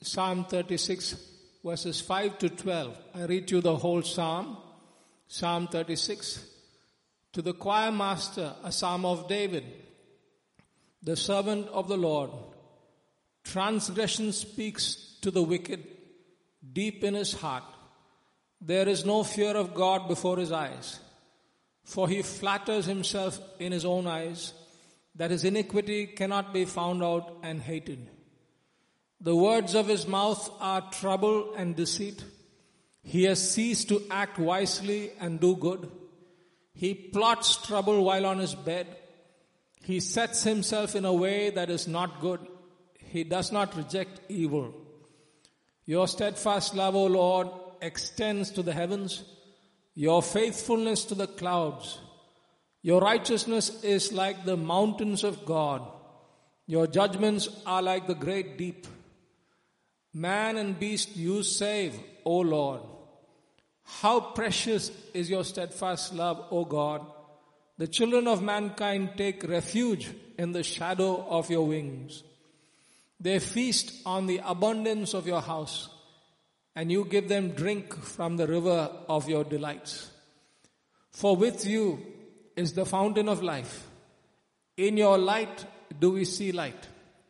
Psalm 36, verses 5 to 12. I read you the whole psalm. Psalm 36. To the choir master, a psalm of David, the servant of the Lord. Transgression speaks to the wicked deep in his heart. There is no fear of God before his eyes, for he flatters himself in his own eyes that his iniquity cannot be found out and hated. The words of his mouth are trouble and deceit. He has ceased to act wisely and do good. He plots trouble while on his bed. He sets himself in a way that is not good. He does not reject evil. Your steadfast love, O Lord, extends to the heavens, your faithfulness to the clouds. Your righteousness is like the mountains of God. Your judgments are like the great deep. Man and beast you save, O Lord. How precious is your steadfast love, O God. The children of mankind take refuge in the shadow of your wings. They feast on the abundance of your house, and you give them drink from the river of your delights. For with you is the fountain of life. In your light do we see light.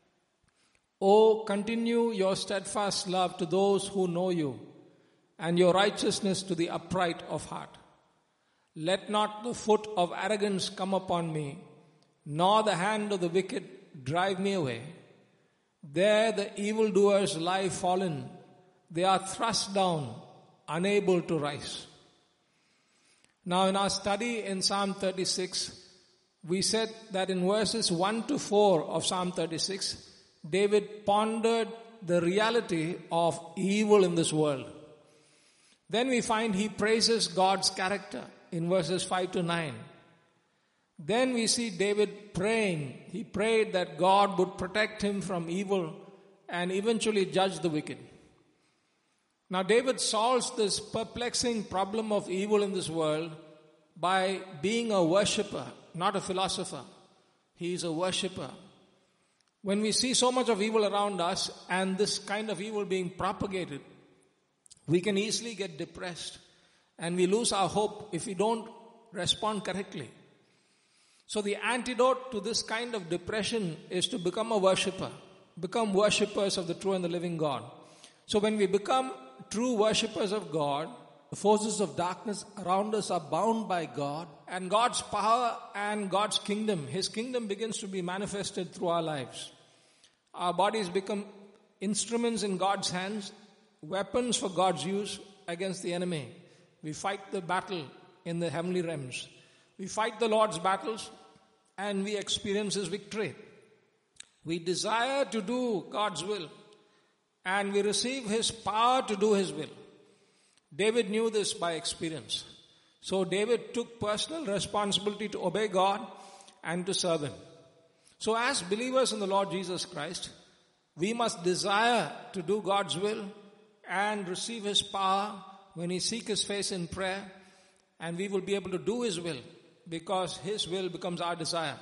O continue your steadfast love to those who know you, and your righteousness to the upright of heart. Let not the foot of arrogance come upon me, nor the hand of the wicked drive me away. There the evildoers lie fallen. They are thrust down, unable to rise. Now in our study in Psalm 36, we said that in verses 1 to 4 of Psalm 36, David pondered the reality of evil in this world. Then we find he praises God's character in verses 5 to 9. Then we see David praying. He prayed that God would protect him from evil and eventually judge the wicked. Now David solves this perplexing problem of evil in this world by being a worshipper, not a philosopher. He is a worshipper. When we see so much of evil around us and this kind of evil being propagated, we can easily get depressed and we lose our hope if we don't respond correctly. So the antidote to this kind of depression is to become a worshipper, become worshippers of the true and the living God. So when we become true worshippers of God, the forces of darkness around us are bound by God, and God's power and God's kingdom, His kingdom begins to be manifested through our lives. Our bodies become instruments in God's hands, weapons for God's use against the enemy. We fight the battle in the heavenly realms. We fight the Lord's battles and we experience His victory. We desire to do God's will and we receive His power to do His will. David knew this by experience. So David took personal responsibility to obey God and to serve Him. So as believers in the Lord Jesus Christ, we must desire to do God's will and receive His power when we seek His face in prayer, and we will be able to do His will because His will becomes our desire.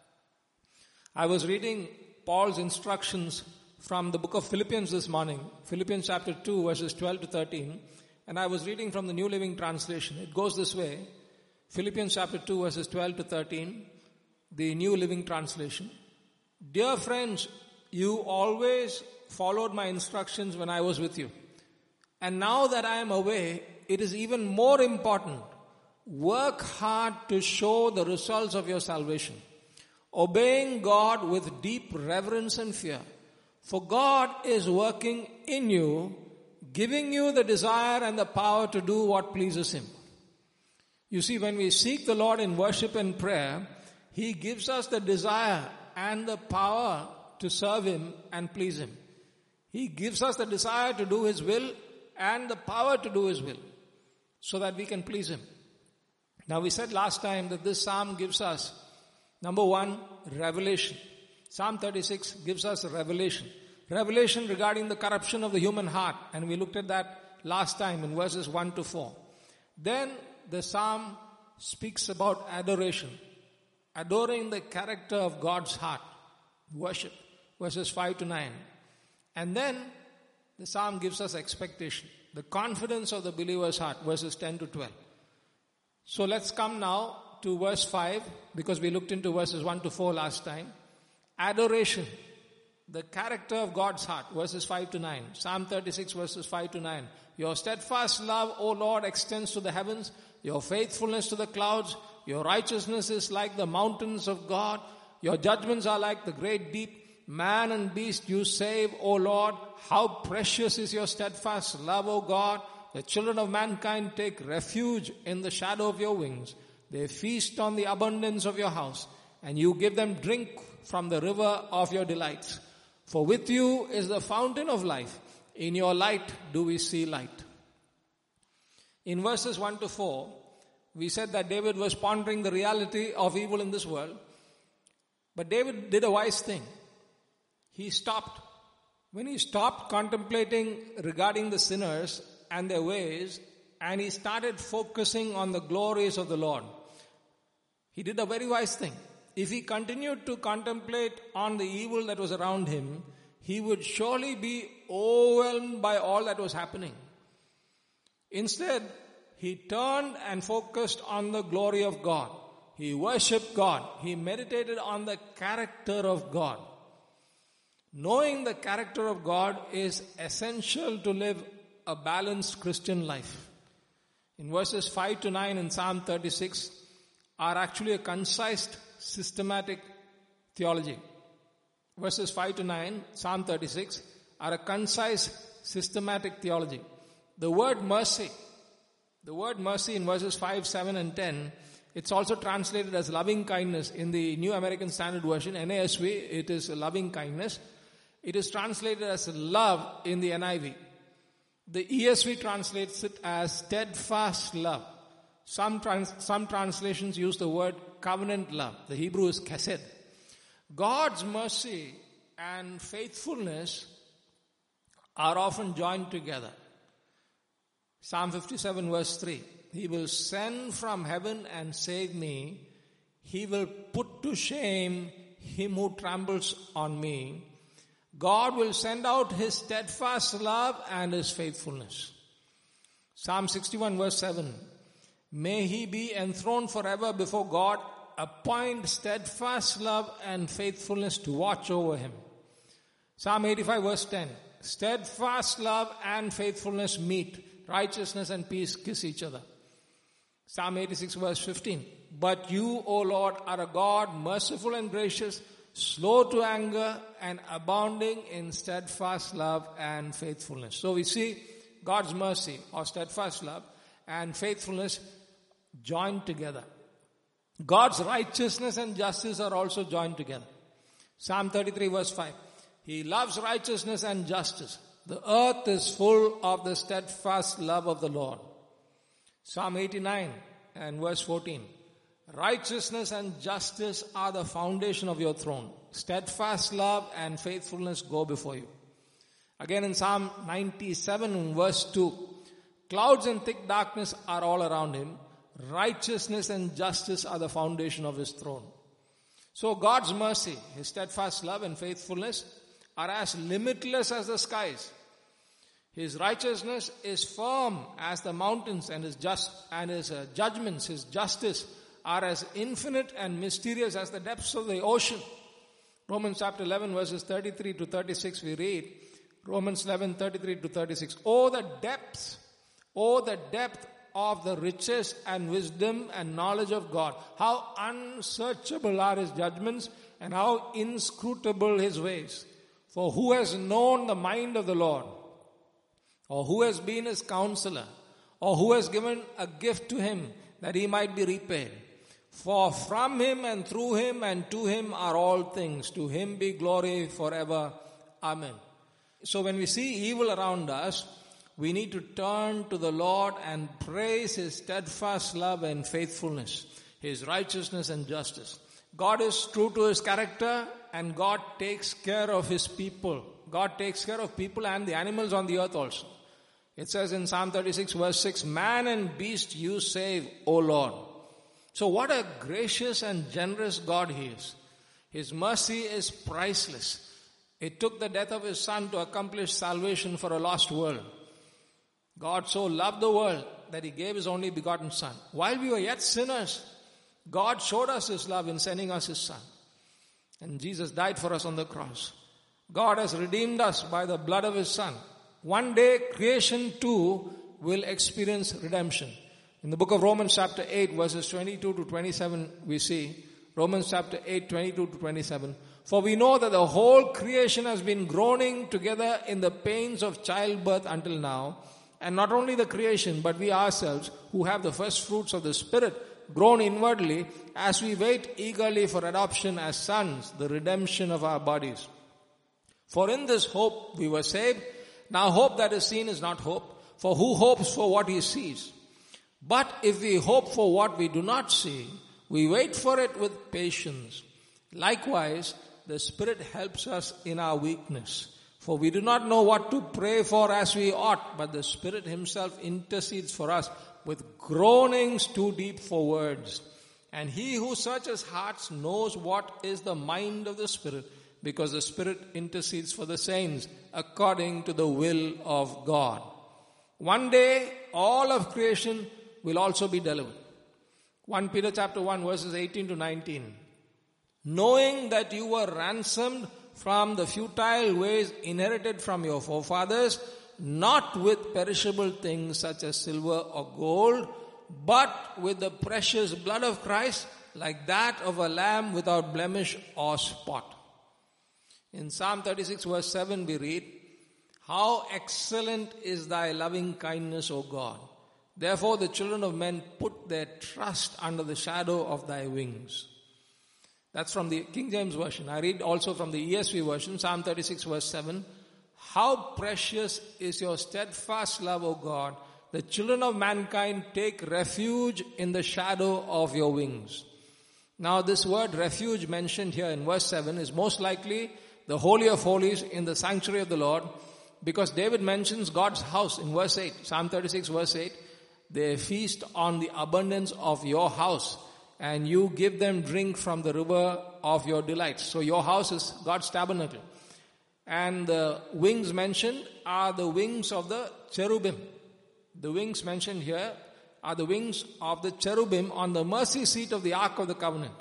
I was reading Paul's instructions from the book of Philippians this morning, Philippians chapter 2 verses 12 to 13, and I was reading from the New Living Translation. It goes this way, Philippians chapter 2 verses 12 to 13, the New Living Translation. Dear friends, you always followed my instructions when I was with you. And now that I am away, it is even more important. Work hard to show the results of your salvation, obeying God with deep reverence and fear. For God is working in you, giving you the desire and the power to do what pleases Him. You see, when we seek the Lord in worship and prayer, He gives us the desire and the power to serve Him and please Him. He gives us the desire to do His will and the power to do His will so that we can please Him. Now we said last time that this psalm gives us, number one, revelation. Psalm 36 gives us revelation. Revelation regarding the corruption of the human heart, and we looked at that last time in verses 1 to 4. Then the psalm speaks about adoration, adoring the character of God's heart, worship, verses 5 to 9. And then the psalm gives us expectation, the confidence of the believer's heart, verses 10 to 12. So let's come now to verse 5, because we looked into verses 1 to 4 last time. Adoration, the character of God's heart, verses 5 to 9. Psalm 36, verses 5 to 9. Your steadfast love, O Lord, extends to the heavens, your faithfulness to the clouds, your righteousness is like the mountains of God, your judgments are like the great deep. Man and beast you save, O Lord. How precious is your steadfast love, O God. The children of mankind take refuge in the shadow of your wings. They feast on the abundance of your house, and you give them drink from the river of your delights. For with you is the fountain of life. In your light do we see light. In verses 1 to 4, we said that David was pondering the reality of evil in this world. But David did a wise thing. He stopped. When he stopped contemplating regarding the sinners and their ways, and he started focusing on the glories of the Lord, he did a very wise thing. If he continued to contemplate on the evil that was around him, he would surely be overwhelmed by all that was happening. Instead, he turned and focused on the glory of God. He worshipped God. He meditated on the character of God. Knowing the character of God is essential to live a balanced Christian life. In verses 5 to 9 in Psalm 36 are actually a concise, systematic theology. Verses 5 to 9, Psalm 36, are a concise, systematic theology. The word mercy in verses 5, 7 and 10, it's also translated as loving kindness. In the New American Standard Version, NASV, it is loving kindness. It is translated as love in the NIV. The ESV translates it as steadfast love. Some translations use the word covenant love. The Hebrew is chesed. God's mercy and faithfulness are often joined together. Psalm 57 verse 3. He will send from heaven and save me. He will put to shame him who tramples on me. God will send out his steadfast love and his faithfulness. Psalm 61 verse 7. May he be enthroned forever before God. Appoint steadfast love and faithfulness to watch over him. Psalm 85 verse 10. Steadfast love and faithfulness meet. Righteousness and peace kiss each other. Psalm 86 verse 15. But you, O Lord, are a God merciful and gracious, slow to anger and abounding in steadfast love and faithfulness. So we see God's mercy or steadfast love and faithfulness joined together. God's righteousness and justice are also joined together. Psalm 33 verse 5. He loves righteousness and justice. The earth is full of the steadfast love of the Lord. Psalm 89 and verse 14. Righteousness and justice are the foundation of your throne. Steadfast love and faithfulness go before you. Again in Psalm 97 verse 2. Clouds and thick darkness are all around him. Righteousness and justice are the foundation of his throne. So God's mercy, his steadfast love and faithfulness are as limitless as the skies. His righteousness is firm as the mountains, and his judgments, his justice are as infinite and mysterious as the depths of the ocean. Romans chapter 11 verses 33 to 36 we read, Romans 11, 33 to 36. Oh the depth of the riches and wisdom and knowledge of God. How unsearchable are his judgments and how inscrutable his ways. For who has known the mind of the Lord? Or who has been his counselor? Or who has given a gift to him that he might be repaid? For from him and through him and to him are all things. To him be glory forever. Amen. So when we see evil around us, we need to turn to the Lord and praise his steadfast love and faithfulness, his righteousness and justice. God is true to his character, and God takes care of his people. God takes care of people and the animals on the earth also. It says in Psalm 36 verse 6, man and beast you save, O Lord. So what a gracious and generous God he is. His mercy is priceless. It took the death of his son to accomplish salvation for a lost world. God so loved the world that he gave his only begotten son. While we were yet sinners, God showed us his love in sending us his son. And Jesus died for us on the cross. God has redeemed us by the blood of his son. One day creation too will experience redemption. In the book of Romans chapter 8 verses 22 to 27 we see, Romans chapter 8 22 to 27. For we know that the whole creation has been groaning together in the pains of childbirth until now. And not only the creation, but we ourselves who have the first fruits of the Spirit groan inwardly as we wait eagerly for adoption as sons, the redemption of our bodies. For in this hope we were saved. Now hope that is seen is not hope. For who hopes for what he sees? But if we hope for what we do not see, we wait for it with patience. Likewise, the Spirit helps us in our weakness. For we do not know what to pray for as we ought, but the Spirit himself intercedes for us with groanings too deep for words. And he who searches hearts knows what is the mind of the Spirit, because the Spirit intercedes for the saints according to the will of God. One day, all of creation will also be delivered. 1 Peter chapter 1 verses 18 to 19. Knowing that you were ransomed from the futile ways inherited from your forefathers, not with perishable things such as silver or gold, but with the precious blood of Christ, like that of a lamb without blemish or spot. In Psalm 36 verse 7 we read, How excellent is thy loving kindness, O God! Therefore the children of men put their trust under the shadow of thy wings. That's from the King James Version. I read also from the ESV version, Psalm 36 verse 7. How precious is your steadfast love, O God! The children of mankind take refuge in the shadow of your wings. Now this word refuge mentioned here in verse 7 is most likely the Holy of Holies in the sanctuary of the Lord, because David mentions God's house in verse 8. Psalm 36 verse 8. They feast on the abundance of your house, and you give them drink from the river of your delights. So your house is God's tabernacle. And the wings mentioned are the wings of the cherubim. The wings mentioned here are the wings of the cherubim on the mercy seat of the Ark of the Covenant.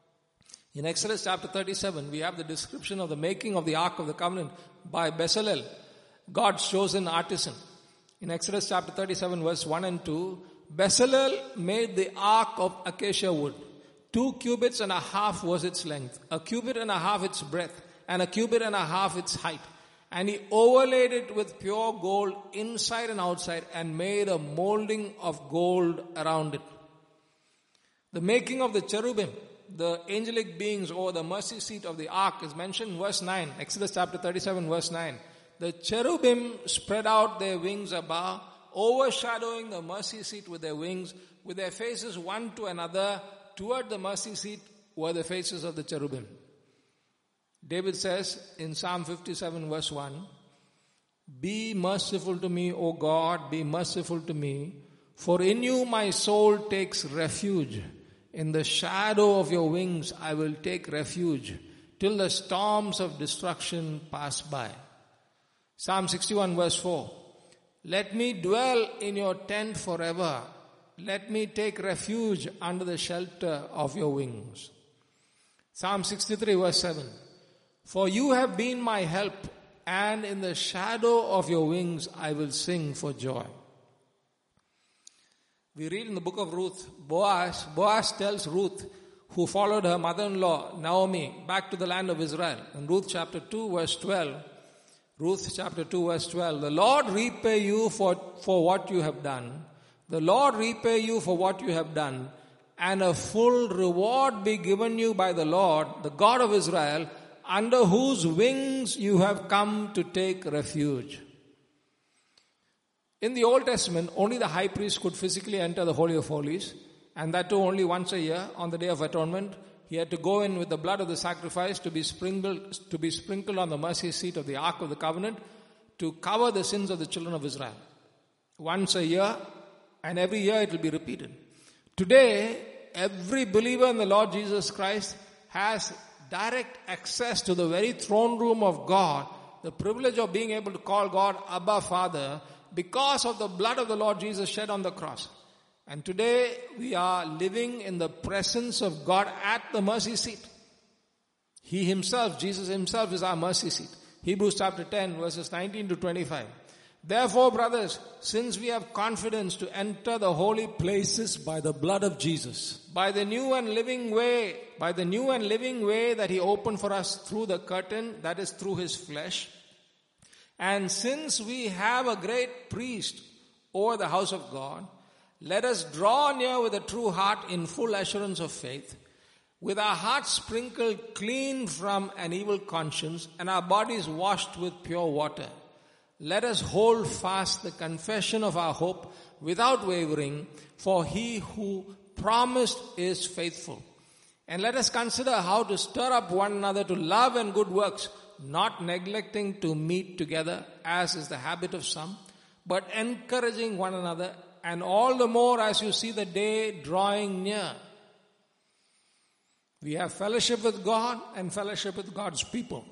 In Exodus chapter 37, we have the description of the making of the Ark of the Covenant by Bezalel, God's chosen artisan. In Exodus chapter 37 verse 1 and 2, Bezalel made the ark of acacia wood. 2 cubits and a half was its length, a cubit and a half its breadth, and a cubit and a half its height. And he overlaid it with pure gold inside and outside and made a molding of gold around it. The making of the cherubim, the angelic beings over the mercy seat of the ark, is mentioned in verse 9, Exodus chapter 37 verse 9. The cherubim spread out their wings above, overshadowing the mercy seat with their wings, with their faces one to another. Toward the mercy seat were the faces of the cherubim. David says in Psalm 57 verse 1, Be merciful to me, O God, be merciful to me, for in you my soul takes refuge. In the shadow of your wings I will take refuge, till the storms of destruction pass by. Psalm 61 verse 4, Let me dwell in your tent forever. Let me take refuge under the shelter of your wings. Psalm 63 verse 7, For you have been my help, and in the shadow of your wings I will sing for joy. We read in the book of Ruth, Boaz tells Ruth, who followed her mother-in-law Naomi back to the land of Israel. In Ruth chapter 2 verse 12, the Lord repay you for what you have done. The Lord repay you for what you have done, and a full reward be given you by the Lord, the God of Israel, under whose wings you have come to take refuge. In the Old Testament, only the high priest could physically enter the Holy of Holies, and that too only once a year on the Day of Atonement. He had to go in with the blood of the sacrifice to be sprinkled on the mercy seat of the Ark of the Covenant to cover the sins of the children of Israel. Once a year, and every year it will be repeated. Today, every believer in the Lord Jesus Christ has direct access to the very throne room of God, the privilege of being able to call God Abba Father, because of the blood of the Lord Jesus shed on the cross. And today we are living in the presence of God at the mercy seat. He himself, Jesus himself, is our mercy seat. Hebrews chapter 10 verses 19 to 25. Therefore, brothers, since we have confidence to enter the holy places by the blood of Jesus, by the new and living way that he opened for us through the curtain, that is through his flesh. And since we have a great priest over the house of God, let us draw near with a true heart in full assurance of faith, with our hearts sprinkled clean from an evil conscience and our bodies washed with pure water. Let us hold fast the confession of our hope without wavering, for he who promised is faithful. And let us consider how to stir up one another to love and good works, not neglecting to meet together, as is the habit of some, but encouraging one another, and all the more as you see the day drawing near. We have fellowship with God and fellowship with God's people.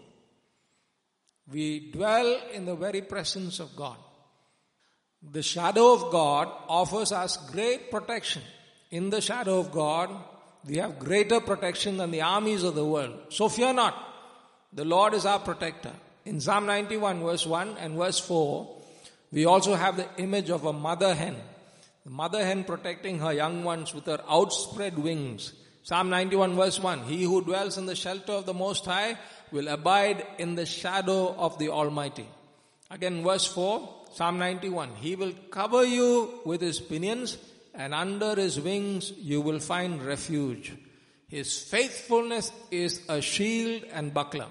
We dwell in the very presence of God. The shadow of God offers us great protection. In the shadow of God, we have greater protection than the armies of the world. So fear not. The Lord is our protector. In Psalm 91 verse 1 and verse 4, we also have the image of a mother hen. The mother hen protecting her young ones with her outspread wings. Psalm 91 verse 1, he who dwells in the shelter of the Most High will abide in the shadow of the Almighty. Again verse 4, Psalm 91, he will cover you with his pinions, and under his wings you will find refuge. His faithfulness is a shield and buckler.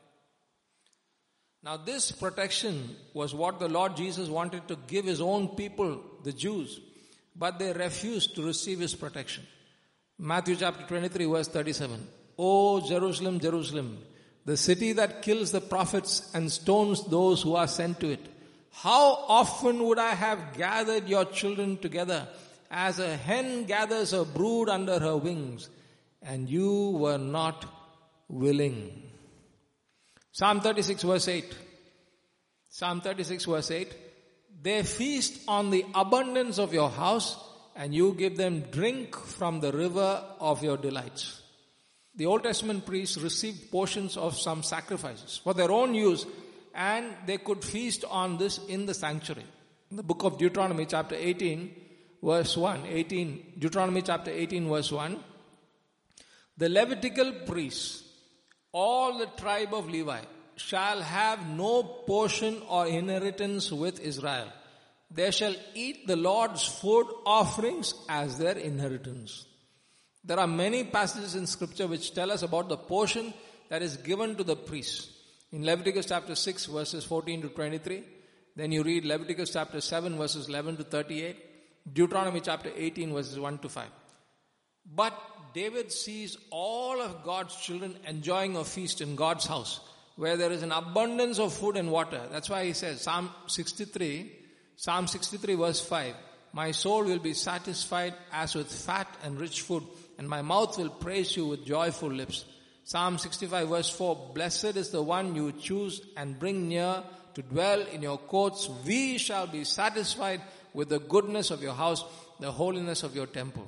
Now this protection was what the Lord Jesus wanted to give his own people, the Jews, but they refused to receive his protection. Matthew chapter 23 verse 37. O Jerusalem, Jerusalem, the city that kills the prophets and stones those who are sent to it. How often would I have gathered your children together as a hen gathers her brood under her wings, and you were not willing. Psalm 36 verse 8. Psalm 36 verse 8. They feast on the abundance of your house, and you give them drink from the river of your delights. The Old Testament priests received portions of some sacrifices for their own use, and they could feast on this in the sanctuary. In the book of Deuteronomy chapter 18 verse 1, Deuteronomy chapter 18 verse 1, the Levitical priests, all the tribe of Levi, shall have no portion or inheritance with Israel. They shall eat the Lord's food offerings as their inheritance. There are many passages in scripture which tell us about the portion that is given to the priests. In Leviticus chapter 6 verses 14 to 23, then you read Leviticus chapter 7 verses 11 to 38, Deuteronomy chapter 18 verses 1 to 5. But David sees all of God's children enjoying a feast in God's house, where there is an abundance of food and water. That's why he says, Psalm 63 verse 5, my soul will be satisfied as with fat and rich food, and my mouth will praise you with joyful lips. Psalm 65 verse 4, blessed is the one you choose and bring near to dwell in your courts. We shall be satisfied with the goodness of your house, the holiness of your temple.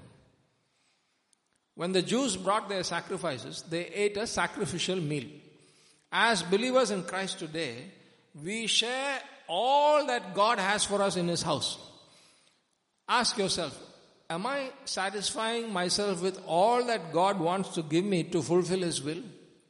When the Jews brought their sacrifices, they ate a sacrificial meal. As believers in Christ today, we share all that God has for us in his house. Ask yourself, am I satisfying myself with all that God wants to give me to fulfill his will?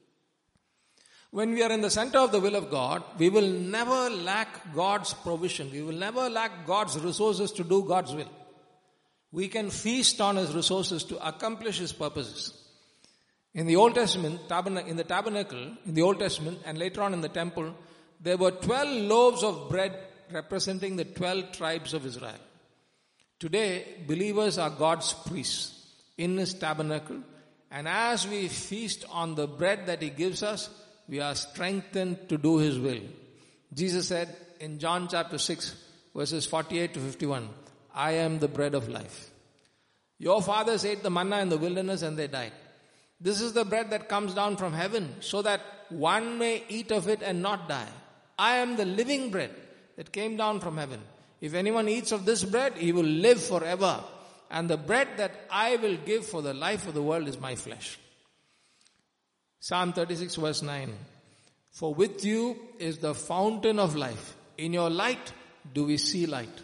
When we are in the center of the will of God, we will never lack God's provision. We will never lack God's resources to do God's will. We can feast on his resources to accomplish his purposes. In the Old Testament, in the tabernacle, in the Old Testament, and later on in the temple, there were 12 loaves of bread representing the 12 tribes of Israel. Today, believers are God's priests in his tabernacle, and as we feast on the bread that he gives us, we are strengthened to do his will. Jesus said in John chapter 6, verses 48 to 51, I am the bread of life. Your fathers ate the manna in the wilderness and they died. This is the bread that comes down from heaven, so that one may eat of it and not die. I am the living bread that came down from heaven. If anyone eats of this bread, he will live forever. And the bread that I will give for the life of the world is my flesh. Psalm 36 verse 9. For with you is the fountain of life. In your light do we see light.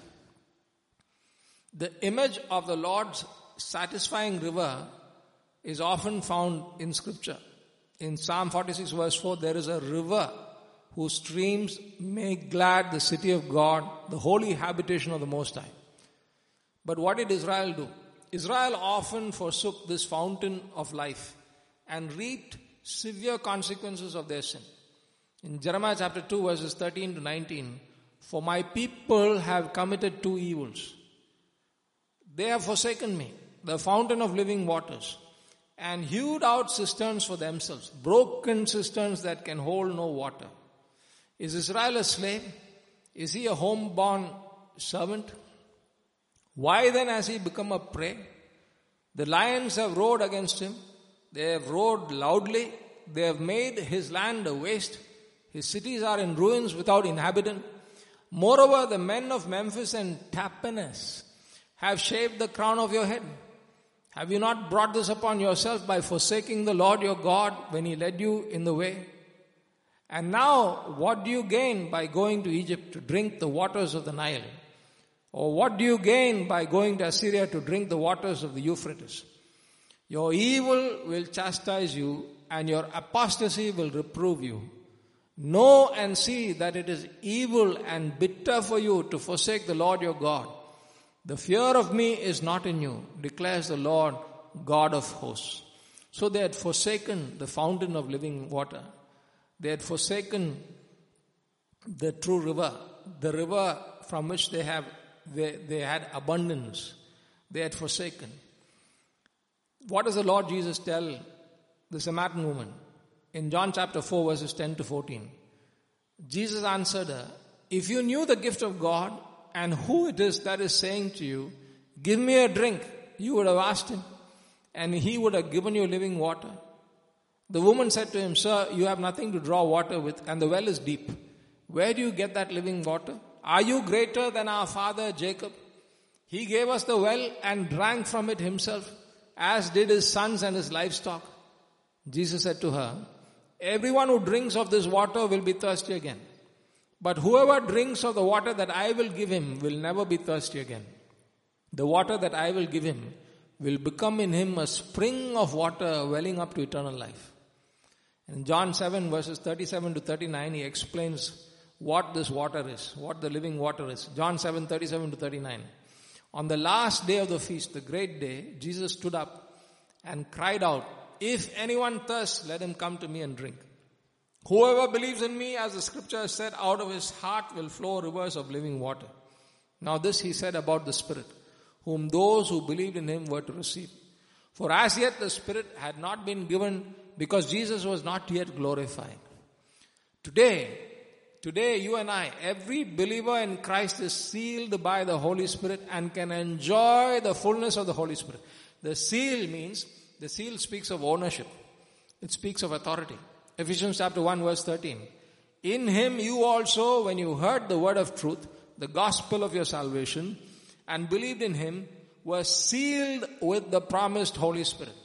The image of the Lord's satisfying river is often found in scripture. In Psalm 46 verse 4, there is a river whose streams make glad the city of God, the holy habitation of the Most High. But what did Israel do? Israel often forsook this fountain of life and reaped severe consequences of their sin. In Jeremiah chapter 2 verses 13 to 19, for my people have committed two evils. They have forsaken me, the fountain of living waters, and hewed out cisterns for themselves, broken cisterns that can hold no water. Is Israel a slave? Is he a homeborn servant? Why then has he become a prey? The lions have roared against him. They have roared loudly. They have made his land a waste. His cities are in ruins without inhabitant. Moreover, the men of Memphis and Tahpanhes have shaved the crown of your head. Have you not brought this upon yourself by forsaking the Lord your God when he led you in the way? And now, what do you gain by going to Egypt to drink the waters of the Nile? Or what do you gain by going to Assyria to drink the waters of the Euphrates? Your evil will chastise you, and your apostasy will reprove you. Know and see that it is evil and bitter for you to forsake the Lord your God. The fear of me is not in you, declares the Lord God of hosts. So they had forsaken the fountain of living water. They had forsaken the true river, the river from which they had abundance. They had forsaken. What does the Lord Jesus tell the Samaritan woman? In John chapter 4 verses 10 to 14. Jesus answered her, if you knew the gift of God and who it is that is saying to you, give me a drink, you would have asked him, and he would have given you living water. The woman said to him, sir, you have nothing to draw water with, and the well is deep. Where do you get that living water? Are you greater than our father Jacob? He gave us the well and drank from it himself, as did his sons and his livestock. Jesus said to her, everyone who drinks of this water will be thirsty again. But whoever drinks of the water that I will give him will never be thirsty again. The water that I will give him will become in him a spring of water welling up to eternal life. In John 7 verses 37 to 39, he explains what this water is, what the living water is. John 7, 37 to 39. On the last day of the feast, the great day, Jesus stood up and cried out, if anyone thirsts, let him come to me and drink. Whoever believes in me, as the scripture has said, out of his heart will flow rivers of living water. Now this he said about the Spirit, whom those who believed in him were to receive. For as yet the Spirit had not been given because Jesus was not yet glorified. Today you and I, every believer in Christ is sealed by the Holy Spirit and can enjoy the fullness of the Holy Spirit. The seal speaks of ownership. It speaks of authority. Ephesians chapter 1 verse 13. In him you also, when you heard the word of truth, the gospel of your salvation, and believed in him, were sealed with the promised Holy Spirit.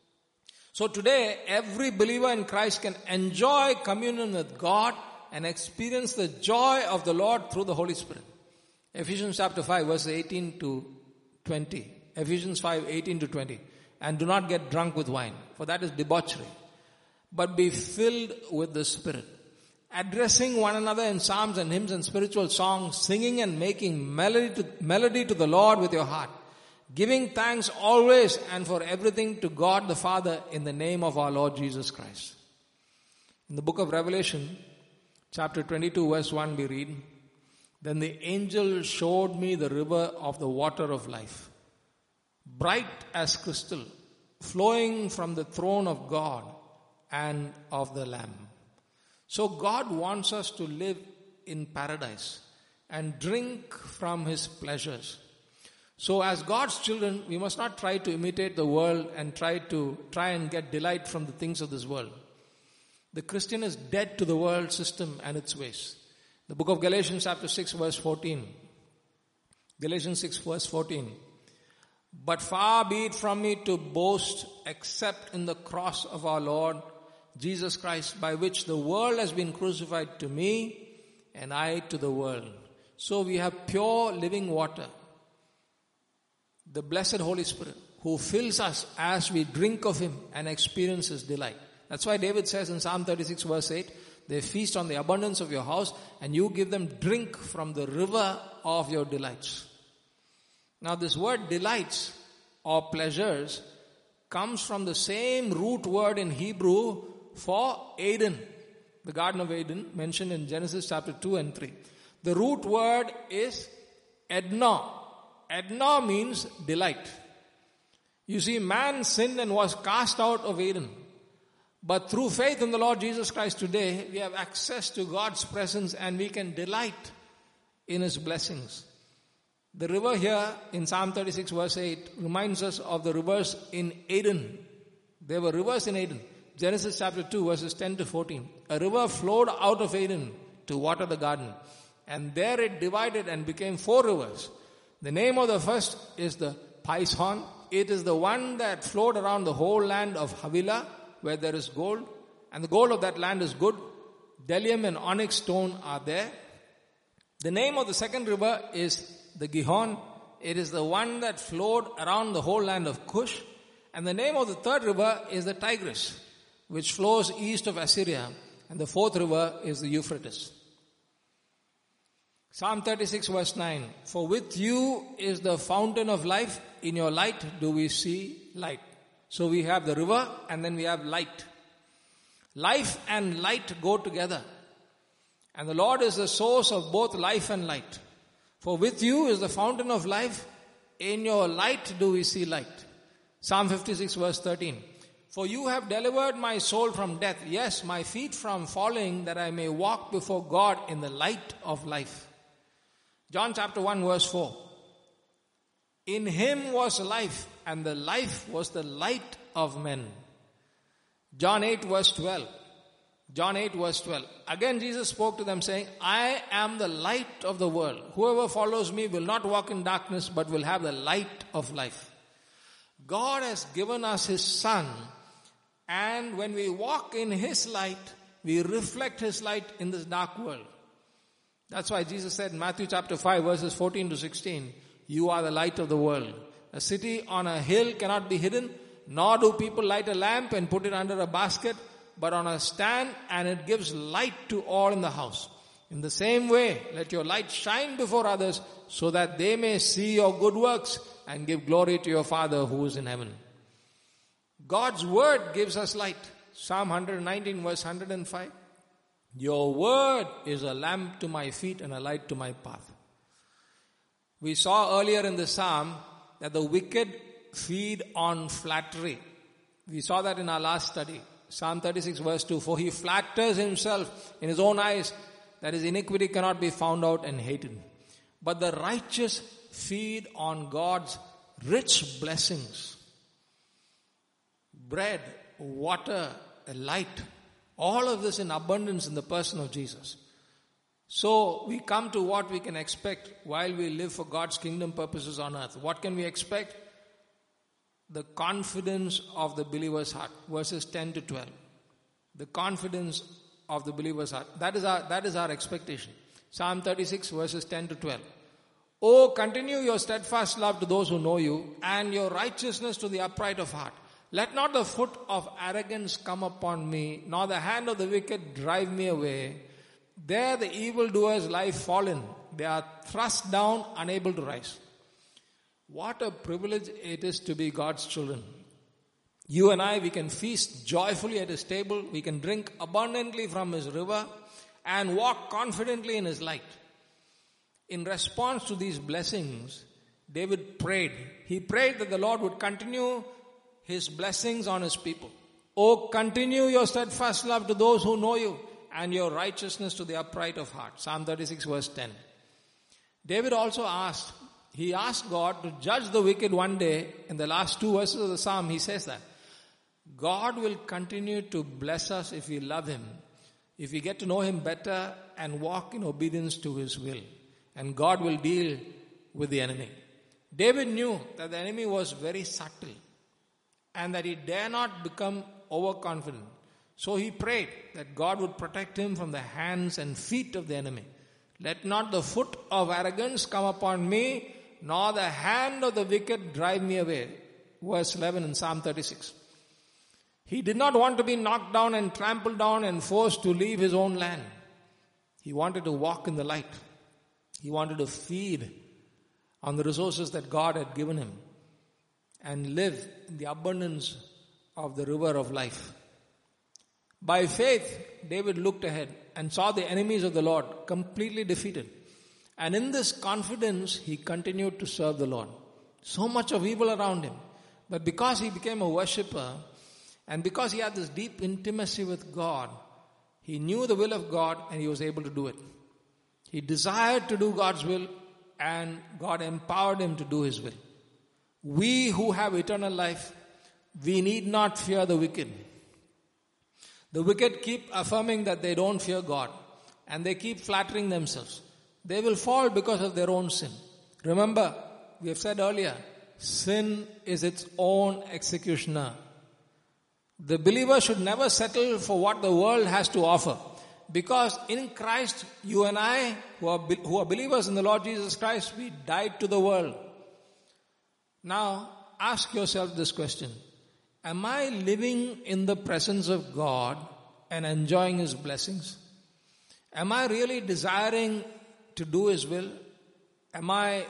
So today, every believer in Christ can enjoy communion with God and experience the joy of the Lord through the Holy Spirit. Ephesians chapter 5 verses 18 to 20. Ephesians 5, 18 to 20. And do not get drunk with wine, for that is debauchery, but be filled with the Spirit, addressing one another in psalms and hymns and spiritual songs, singing and making melody to the Lord with your heart, giving thanks always and for everything to God the Father in the name of our Lord Jesus Christ. In the book of Revelation, chapter 22 verse 1 we read, then the angel showed me the river of the water of life, bright as crystal, flowing from the throne of God and of the Lamb. So God wants us to live in paradise and drink from his pleasures. So as God's children, we must not try to imitate the world and try and get delight from the things of this world. The Christian is dead to the world system and its ways. The book of Galatians chapter 6 verse 14. Galatians 6 verse 14. But far be it from me to boast except in the cross of our Lord Jesus Christ, by which the world has been crucified to me and I to the world. So we have pure living water, the blessed Holy Spirit, who fills us as we drink of Him and experience His delight. That's why David says in Psalm 36 verse 8, they feast on the abundance of your house and you give them drink from the river of your delights. Now this word delights or pleasures comes from the same root word in Hebrew for Eden, the Garden of Eden mentioned in Genesis chapter 2 and 3. The root word is Edna. Edna means delight. You see, man sinned and was cast out of Eden. But through faith in the Lord Jesus Christ today, we have access to God's presence and we can delight in His blessings. The river here in Psalm 36 verse 8 reminds us of the rivers in Eden. There were rivers in Eden. Genesis chapter 2 verses 10 to 14. A river flowed out of Eden to water the garden. And there it divided and became 4 rivers. The name of the first is the Pison. It is the one that flowed around the whole land of Havilah, where there is gold. And the gold of that land is good. Bdellium and onyx stone are there. The name of the second river is the Gihon. It is the one that flowed around the whole land of Cush. And the name of the third river is the Tigris, which flows east of Assyria. And the fourth river is the Euphrates. Psalm 36 verse 9. For with you is the fountain of life. In your light do we see light. So we have the river and then we have light. Life and light go together. And the Lord is the source of both life and light. For with you is the fountain of life. In your light do we see light. Psalm 56 verse 13. For you have delivered my soul from death. Yes, my feet from falling, that I may walk before God in the light of life. John chapter 1 verse 4. In Him was life, and the life was the light of men. John 8 verse 12. John 8 verse 12. Again Jesus spoke to them saying, I am the light of the world. Whoever follows me will not walk in darkness, but will have the light of life. God has given us His Son, and when we walk in His light, we reflect His light in this dark world. That's why Jesus said in Matthew chapter 5 verses 14 to 16, you are the light of the world. A city on a hill cannot be hidden, nor do people light a lamp and put it under a basket, but on a stand, and it gives light to all in the house. In the same way, let your light shine before others, so that they may see your good works and give glory to your Father who is in heaven. God's word gives us light. Psalm 119 verse 105. Your word is a lamp to my feet and a light to my path. We saw earlier in the psalm that the wicked feed on flattery. We saw that in our last study. Psalm 36 verse 2. For he flatters himself in his own eyes that his iniquity cannot be found out and hated. But the righteous feed on God's rich blessings. Bread, water, light. All of this in abundance in the person of Jesus. So we come to what we can expect while we live for God's kingdom purposes on earth. What can we expect? The confidence of the believer's heart. Verses 10 to 12. The confidence of the believer's heart. That is our expectation. Psalm 36 verses 10 to 12. Oh, continue your steadfast love to those who know you, and your righteousness to the upright of heart. Let not the foot of arrogance come upon me, nor the hand of the wicked drive me away. There the evildoers lie fallen. They are thrust down, unable to rise. What a privilege it is to be God's children. You and I, we can feast joyfully at His table. We can drink abundantly from His river and walk confidently in His light. In response to these blessings, David prayed. He prayed that the Lord would continue His blessings on His people. Oh, continue your steadfast love to those who know you, and your righteousness to the upright of heart. Psalm 36 verse 10. David also asked he asked God to judge the wicked one day. In the last 2 verses of the Psalm, he says that God will continue to bless us if we love Him, if we get to know Him better and walk in obedience to His will. And God will deal with the enemy. David knew that the enemy was very subtle and that he dare not become overconfident. So he prayed that God would protect him from the hands and feet of the enemy. Let not the foot of arrogance come upon me, nor the hand of the wicked drive me away. Verse 11 in Psalm 36. He did not want to be knocked down and trampled down and forced to leave his own land. He wanted to walk in the light. He wanted to feed on the resources that God had given him and live in the abundance of the river of life. By faith, David looked ahead and saw the enemies of the Lord completely defeated. And in this confidence, he continued to serve the Lord. So much of evil around him. But because he became a worshipper and because he had this deep intimacy with God, he knew the will of God and he was able to do it. He desired to do God's will and God empowered him to do His will. We who have eternal life, we need not fear the wicked. The wicked keep affirming that they don't fear God and they keep flattering themselves. They will fall because of their own sin. Remember, we have said earlier, sin is its own executioner. The believer should never settle for what the world has to offer. Because in Christ, you and I, who are believers in the Lord Jesus Christ, we died to the world. Now, ask yourself this question. Am I living in the presence of God and enjoying His blessings? Am I really desiring to do His will? Am I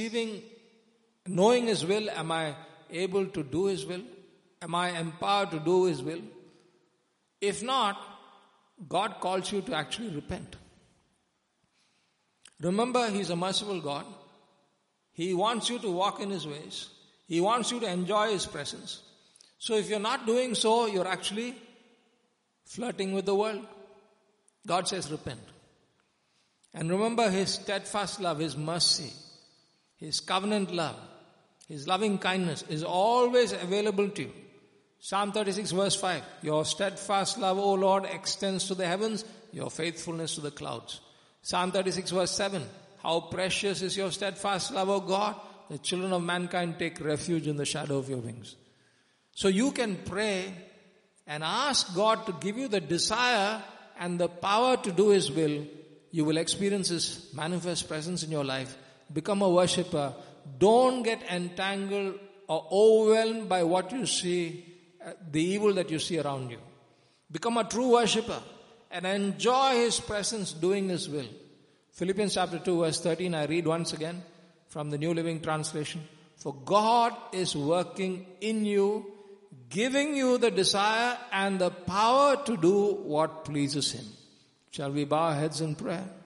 knowing His will? Am I able to do His will? Am I empowered to do His will? If not, God calls you to actually repent. Remember, He's a merciful God. He wants you to walk in His ways. He wants you to enjoy His presence. So if you're not doing so, you're actually flirting with the world. God says repent. And remember His steadfast love, His mercy, His covenant love, His loving kindness is always available to you. Psalm 36 verse 5, your steadfast love, O Lord, extends to the heavens, your faithfulness to the clouds. Psalm 36 verse 7, how precious is your steadfast love, O God, the children of mankind take refuge in the shadow of your wings. So you can pray and ask God to give you the desire and the power to do His will. You will experience His manifest presence in your life. Become a worshipper. Don't get entangled or overwhelmed by what you see, the evil that you see around you. Become a true worshipper and enjoy His presence doing His will. Philippians chapter 2 verse 13, I read once again from the New Living Translation. For God is working in you, giving you the desire and the power to do what pleases Him. Shall we bow our heads in prayer?